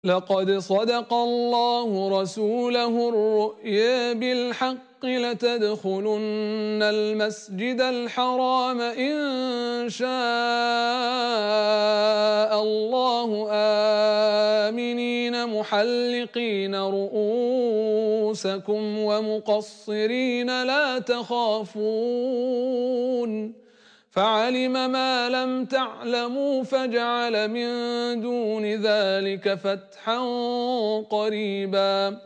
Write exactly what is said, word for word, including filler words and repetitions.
لقد صدق الله رسوله الرؤيا بالحق لتدخلن المسجد الحرام إن شاء الله آمنين محلقين رؤوسكم ومقصرين لا تخافون فعلم ما لم تعلموا فجعل من دون ذلك فتحا قريبا